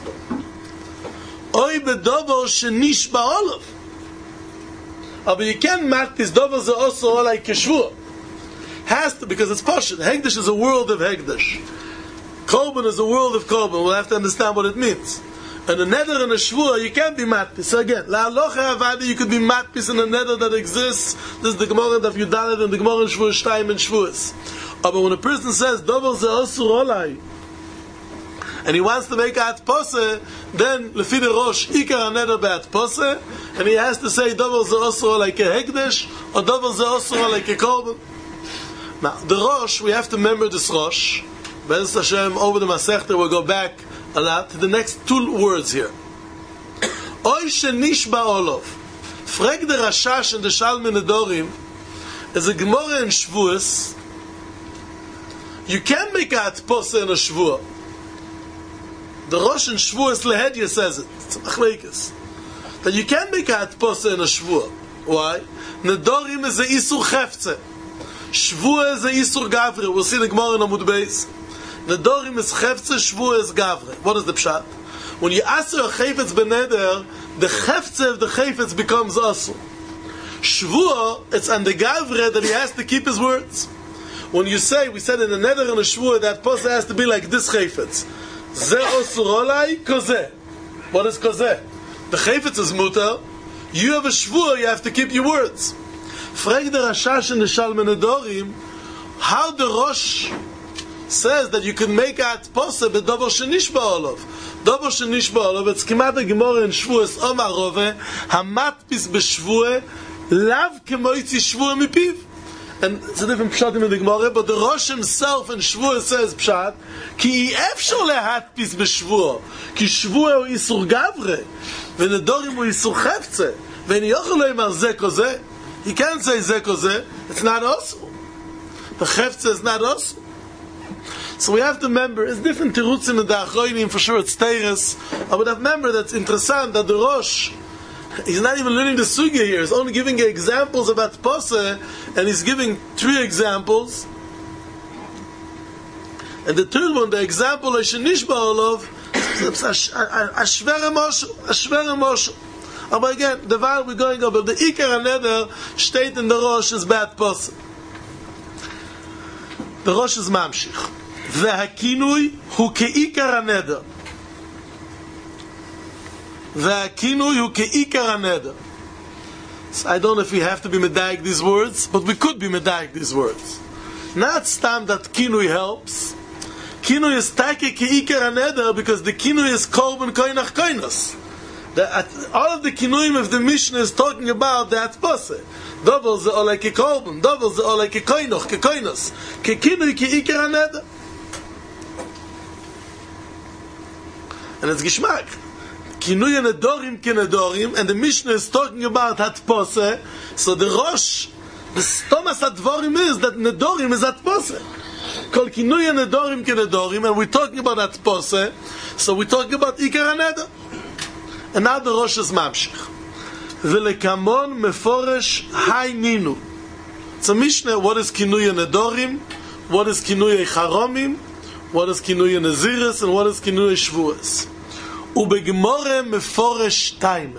Oy bedover shenish ba'olov. But you can't matpis dover ze osur olai k'shvuah. Has to, because it's pashut. Hegdesh is a world of hegdesh. Korban is a world of korban. We'll have to understand what it means. And a neder and a shvuah, you can't be matpis. So again, la'alocha avadi, you could be matpis in a neder that exists. This is the Gemara of Yudalet and the Gemara in Shvuah Shtayim and Shvuahs. But when a person says dover ze osur olai, and he wants to make at poseh, then lefi the Rosh Iker HaNeder be'at poseh, and he has to say dover ze osur olai ke hegdesh or dover ze osur olai ke korban. Now the Rosh, we have to remember this Rosh. Be'ez Hashem, over the Masechta, we'll go back a lot to the next two words here. Oy shenish ba'olov. Frag the Rashash and the Shalmei Nedorim is a Gemara in Shvuos. You can make a poseh in a Shvuah. The Rosh in Shvuos Lehedya says it. It's a machlekes. That you can make a poseh in a Shvuah. Why? Nedorim is a isur chefze. Shvuah is a isur gavre. We'll see the Gemara in Amud Beis. Nedorim is chefze, shvuah is gavre. What is the pshat? When you ask a chayfetz beneder, the chefze of the chayfetz becomes asur. Shvuah, it's on the gavre that he has to keep his words. When you say, we said in the neder and a shvuah, that poseh has to be like this chayfetz. Ze osur olai kozeh. What is kozeh? The chayfetz is mutar. You have a shvuah, you have to keep your words. Frag the Rashash and the Shalmei Nedorim, how the Rosh says that you can make at pose bedover shenish ba'olov. Dover shenish ba'olov, it's kimat a gemara in Shvuos Omar Rove, hamatpis b'shvue, lav kemoitzi shvue mipiv. And it's a different pshat in the Gemara, but the Rosh himself in Shvuah says pshat, ki efshor lehatpis b'shvuah, ki shvuah hu isur gavre, v'nedorim hu isur chefze, v'en yochel lo yimar ze koze. He can't say ze koze, it's not osur. The chefze is not osur. So we have to remember, it's different tirutzim in the Achroinim, for sure it's teires, I would have remember that's interessant that the Rosh, he's not even learning the sugya here. He's only giving examples about pose, and he's giving 3 examples. And the third one, the example of Shenish Ba'olov, Ashvere Moshe. But again, the while we're going over the Ikar HaNeder, state in the Rosh is bad pose. The Rosh is Mamshich. Ve'hakinui hu ke'ikar HaNeder. Ve'hakinui hu ke'ikar HaNeder. So I don't know if we have to be medayik these words, but we could be medayik these words. Not stam that kinui helps. Kinui is taike ke'ikar HaNeder because the kinui is korban koinach koinos. All of the kinuim of the Mishnah is talking about that pose. Dovel ze olay ke korban, dovel ze olay ke koinoch, ke koinos, ke kinui ke'ikar HaNeder. And it's Gishmak. Kinui nedorim ke nedorim, and the Mishnah is talking about hat pose. So the Rosh, the stomas advorim is that nedorim is hat pose. Kol kinui nedorim ke nedorim, and we're talking about hat pose. So we're talking about Ikar HaNeder. And now the Rosh is mamshich. V'lekamon meforesh hay ninu. So Mishnah, what is kinui nedorim? What is kinui charomim? What is kinui naziris? And what is kinui shvuas? Ubegmore meforesh time.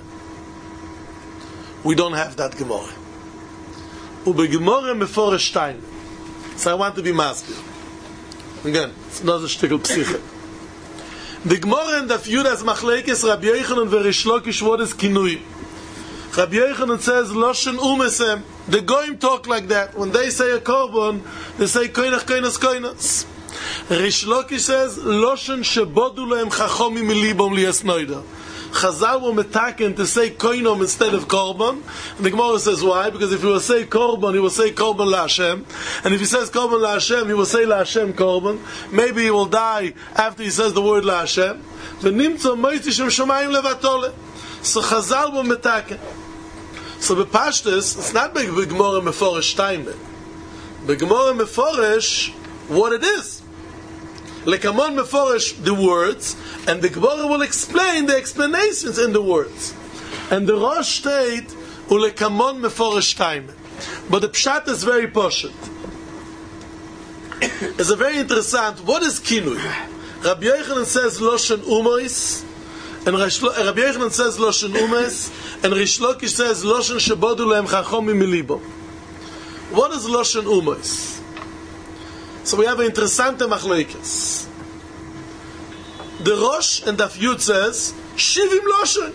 We don't have that Gemara. Ubegmore meforesh time. So I want to be masked. Again, it's not a shtickle psyche. The Gemara in the Yudas Machlekes Rabbi Yochanan and Rish Lakish, what is kinui? Rabbi Yochanan says loshen umesem. The goyim talk like that. When they say a korban, they say koinach koinos koinos. Rish Lakish says loshen shebodu lehem chachomim milibom liyasnoida. Chazal were metaken to say koinom instead of korban. And the Gemara says why? Because if he will say korban, he will say korban la Hashem. And if he says korban la Hashem, he will say la Hashem korban. Maybe he will die after he says the word la Hashem. V'nimtzo moitzi shem shomayim levatole. So Chazal were metaken. So the Pashtus, it's not big Gemara meforesh time. The Gemara meforesh what it is. Lekamon meforesh the words, and the Gemara will explain the explanations in the words. And the Rosh state ulekamon meforesh time. But the pshat is very poshut. It's a very interesting. What is kinui? Rabbi Yochanan says loshen umois, and Rabbi Yochanan says loshen umes, and Rish Lakish says loshen shebodu lehem chachomim milibo. What is loshen umois? So we have an interessante machlokes. The Rosh and Daf Yud says shivim loshen.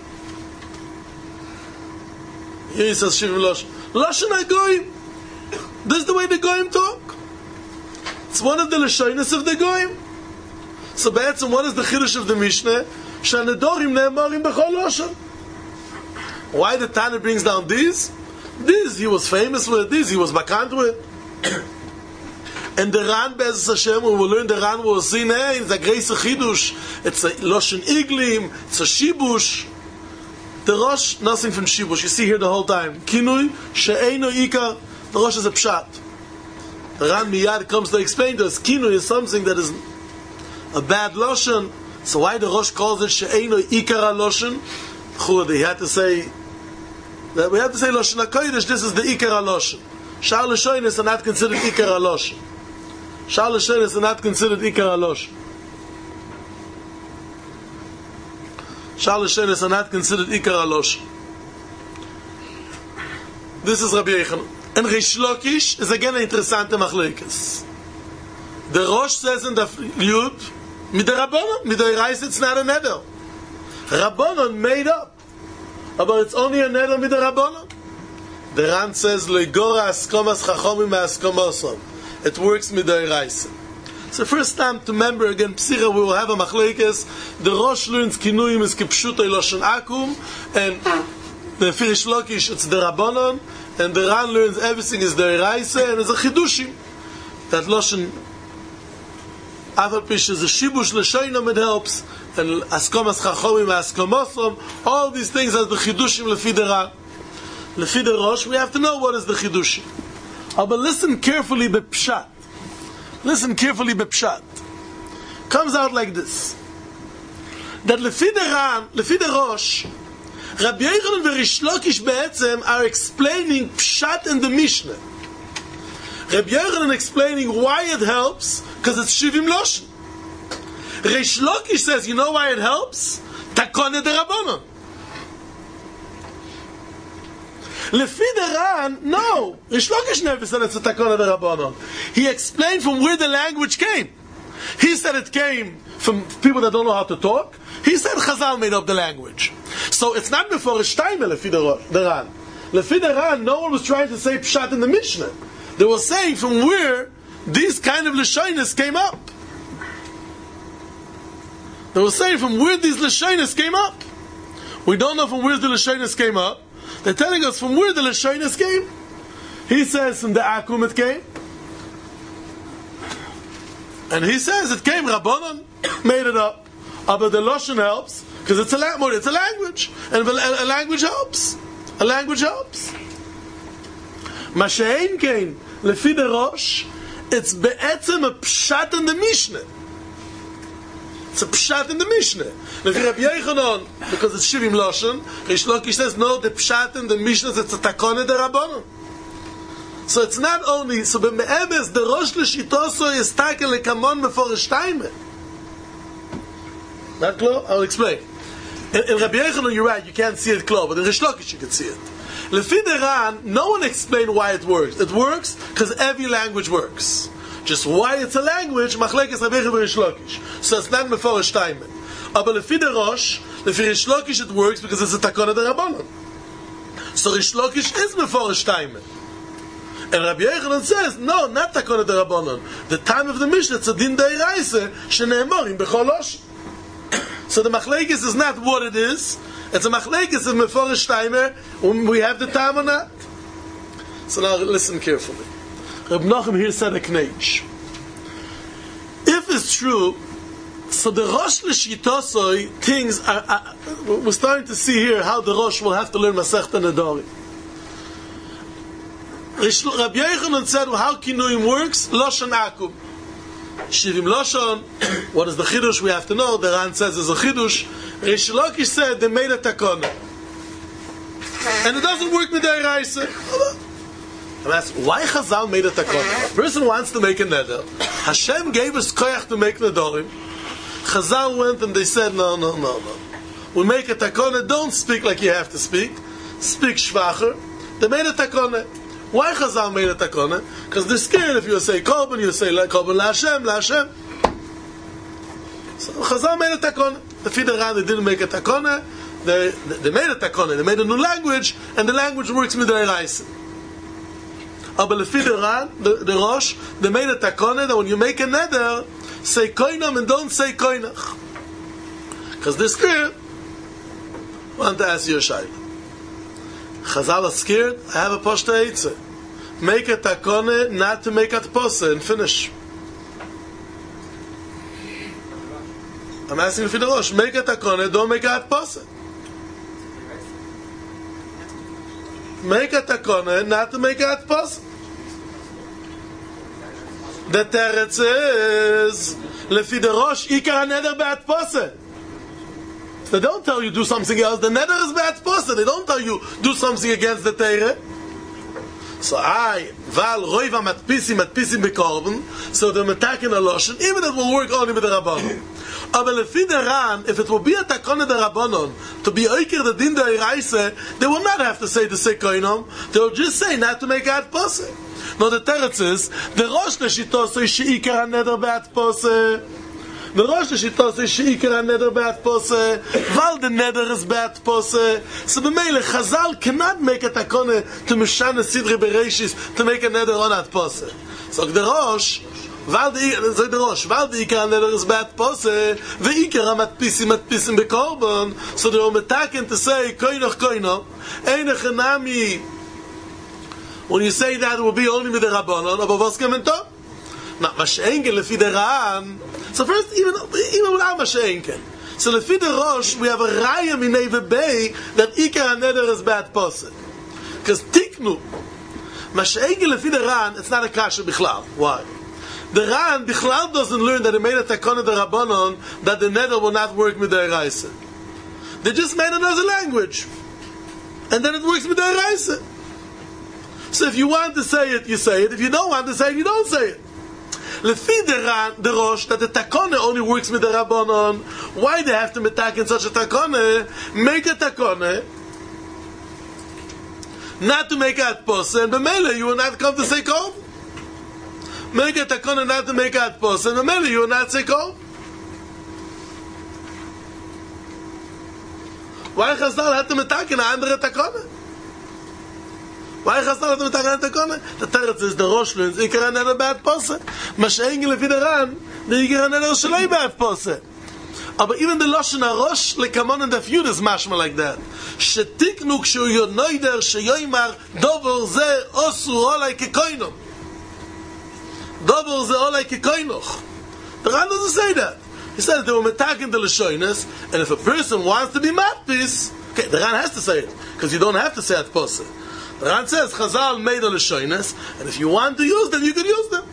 Here he says shivim loshen. Loshen hagoyim. This is the way the goyim talk. It's one of the lashonis of the goyim. So be'etzim, what is the chiddush of the Mishnah? Shanedorim ne'emarim b'chol loshen. Why the Tana brings down these? These he was famous with. These he was bakant with. And the Ran Be'ez Hashem, we will learn the Ran will see, it's a great chidush. It's a loshen iglim. It's a shibush. The Rosh, nothing from shibush. You see here the whole time. Kinui she'eino ikar. The Rosh is a pshat. The Ran miyad comes to explain to us. Kinui is something that is a bad loshen. So why the Rosh calls it she'eino ikar loshen? He had to say that we have to say loshen hakodesh. This is the ikar loshen. Shar l'shonis are not considered ikar loshen. Shar l'shonis are not considered ikar loshen. Shar l'shonis are not considered ikar loshen. This is Rabbi Yochanan. And Rish Lakish is again an interessante machlokes. The Rosh says in the Yud, mid'Rabbanan, mid'Oraisa it's not a neder. Rabbanan made up, but it's only a neder mid'Rabbanan. The Ran says legora askomas chachomim askomosom. It works mid'Oraisa. It's the first time to remember again, Psicha, we will have a machlekes. The Rosh learns Kinuyim is Kipshuto Loshen Akum, and the Firish Lakish, it's the Rabbanon, and the Ran learns everything is the Eraise, and it's a Chidushim. That Loshen Avalpish is a Shibush L'Shoinom, it helps, and Askomas Chachomim, Askomosom, all these things are the Chidushim Lefi the Ran. Lefi the Rosh, we have to know what is the Chidushim. But listen carefully, Bepshat. Listen carefully, Bepshat. Comes out like this. That Lefi the Ran, Lefi the Rosh, Rabbi Yochanan and Rish Lakish be'etzem are explaining Pshat in the Mishnah. Rabbi Yochanan explaining why it helps, because it's Shivim Loshen. Rish Lakish says, you know why it helps? Takone de Rabbanon. Lefi the Ran, no. Rish Lakish never said it's a Takone de Rabbanon. He explained from where the language came. He said it came from people that don't know how to talk. He said Chazal made up the language. So it's not before Shtayme Lefi the Ran. Lefi the Ran, no one was trying to say Pshat in the Mishnah. They were saying from where these kind of Lashonis came up. They were saying from where these Lashonis came up. We don't know from where the Lashonis came up. They're telling us from where the Lashonis came. He says from the Akum it came. And he says it came, Rabbanon made it up. But the Lashon helps, because it's a language. And a language helps. A language helps. Mashein came, Lefi the Rosh, it's be'etzem a Pshat in the Mishnah. It's a Pshat in the Mishnah. Lefi Rabbi Yochanan, because it's Shivim Lashon, Rish Lakish says, no, the Pshat in the Mishnah, it's a Takone de Rabbanon. So it's not only, so b'me'emes, the Rosh L'shitoso is taken lekamon before Shtayme. Not clear? I'll explain. In Rabbi Yochanan, you're right, you can't see it clear, but in Rish Lakish you can see it. Lefi the Ran, no one explained why it works. It works because every language works. Just why it's a language, machlekes Rabbi Yochanan Rish Lakish. So it's not before Shtayme. But Lefi the Rosh, Lefi Rish Lakish it works because it's a Takone de Rabbanon. So Rish Lakish is before Shtayme. And Rabbi Yochanan says, no, not Takone de Rabbanon. The time of the Mishnah, it's a din de'iraisa, shene'emorim b'chol Loshen. So the machlekes is not what it is. It's a machlekes of Meforish Timer when we have the time or not. So now listen carefully. Reb Nachum here said a knetch. If it's true, so the Rosh L'shitosoi things are we're starting to see here how the Rosh will have to learn Masechta Nedarim. Rabbi Yochanan said how Kinuyim works, Loshen Akum. Shivim Lashon, what is the Chidush? We have to know. The Ran says there's a Chidush. Rish Lakish said they made a Takone. And it doesn't work with the Eraise. I'm asking, why Chazal made a Takone? A person wants to make a neder. Hashem gave us koyach to make nedarim. Chazal went and they said, no. We make a Takone, don't speak like you have to speak. Speak Shvacher. They made a Takone. Why Chazal made a Takone? Because they're scared if you say Korban, you say Korban LaHashem. So Chazal made a Takone. The Fidei Ran, they didn't make a Takone. They made a Takone. They made a new language, and the language works with the Eraise. But the Fidei Ran, the Rosh, they made a Takone that when you make a neder, say Koinam and don't say Koinach. Because they're scared. I want to ask you a shayla. Chazal are scared. I have a poshta eitzah. Make a Takone not to make atpose and finish. I'm asking you for the Rosh. Make a Takone, don't make a atpose. Make a Takone not to make a atpose. The teretz is lefi the Rosh ikar neder be'atpose. They don't tell you do something else. The neder is be'atpose. They don't tell you do something against the Torah. So val roiva matpisim bekorban. So they're attacking a Loshen. Even it will work only with the Rabbanon. But lefi the Ran, if it will be a Takone de Rabbanon to be oiker the din de Eraise, they will not have to say the Sekoinom. They will just say not to make atpose. No, the teretz is the Rosh L'shitosoi sheikar haneder be'atpose. The Rosh L'shitosoi sheikar haneder be'atpose. Val the neder is be'atpose. So the Meile Chazal cannot make a Takone to Mishana Sidre Bereshis to make a neder on atpose. So the Rosh weil der Rosh, weil the Ikar Neder is bad pose, the Ikar matpisim bekorban, so they're metaken to say, koinoch, einige nami. When you say that, it will be only with the Rabbanon, aber was kommt da? Na, Masha'enken, lefi the Ran. So first, even without Masha'enken. So lefi the Rosh, we have a Raya minei v'bei, that Ikar Neder is bad pose. Because Tiknu, Masha'enken lefi the Ran, it's not a kasha bichlal. Why? The Ran bichlal doesn't learn that it made a takon of the Rabbanon that the Neder will not work with the Eraisa. They just made another language. And then it works with the Eraisa. So if you want to say it, you say it. If you don't want to say it, you don't say it. Lefi the Rosh, that the takone only works with the Rabbanon. Why they have to metak in such a takone? Make a takone, not to make a atpose, and b'mele you will not come to say kol. Make a takone not to make a atpose, and b'mele you will not say kol. Why Chazal had to metak in a andere takone? Why Chazal had to metak in a takone? The teretz is the Rosh learns Ikar Neder bad pose. Masha'enken lefi the Ran, the Ikar Neder shloi bad pose. But even the Lashon HaRosh lekamon and the feud is mashma like that. Shetiknu kshu yonoider sheyoimar dover ze osu olay kekoinom. Dover ze olay kekoinoch. The Ran doesn't say that. He says they were metaking the Lashonis, and if a person wants to be matpis, okay, the Ran has to say it, because you don't have to say atpose. The Ran says Chazal made the Lashonis, and if you want to use them, you can use them.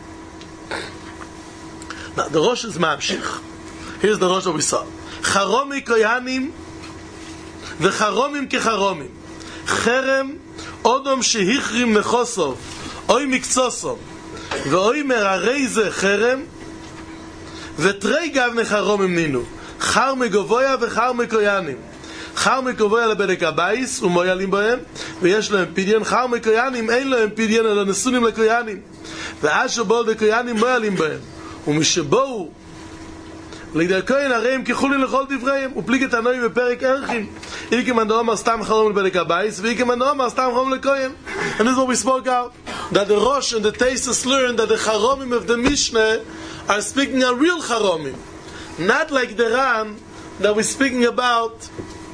Now the Rosh is mamshich. Here's the Rosh that we saw. Charomi koyanim v'charomim kecharomim. Cherem odom shehichrim mechosov oy miktsosov v'oy merarei ze cherem v'trei gav necharomim ninu. Char megovoya v'char mekoyanim. Char megovoya lebedek habayis umoyalim bohem ויש להם פדיון. חר מקוינים אין להם פדיון אלא נסונים לקוינים. ואז שבו דקוינים מוילים בהם. ומשבואו לידי הכהן הרי הם כחולין לכל דבריהם. ופליגת הנוי בפרק ערכים. אי כמנדו אמר סתם חרום לבדק הבייס, ואי כמנדו אמר סתם חרום לכהן. And this is what we spoke out. That the Rosh and the Teisus learn that the Charomim of the Mishnah are speaking a real Charomim. Not like the Ran that we're speaking about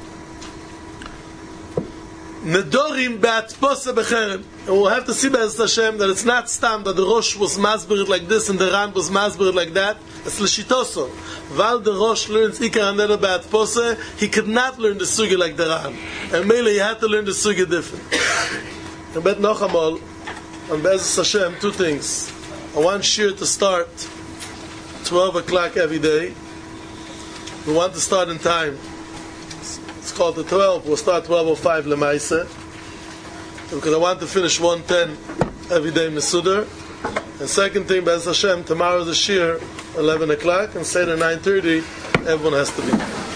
Nedorim be'atposa becherem. And we'll have to see Be'ez Hashem that it's not stam that the Rosh was masbered like this and the Ran was masbered like that. It's l'shitoso. While the Rosh learns Ikar Neder be'atposa, he could not learn the Sugi like the Ran. And mainly he had to learn the Sugi different. And Bet Nochamol, and Be'ez Hashem, two things. I want Shir to start 12 o'clock every day. We want to start in time. It's called the 12. We'll start 12:05 Lemaisa, because I want to finish 1:10 every day Mesudar. And second thing, Be'ez Hashem, tomorrow's a Shir 11 o'clock, and Seder 9:30. Everyone has to be.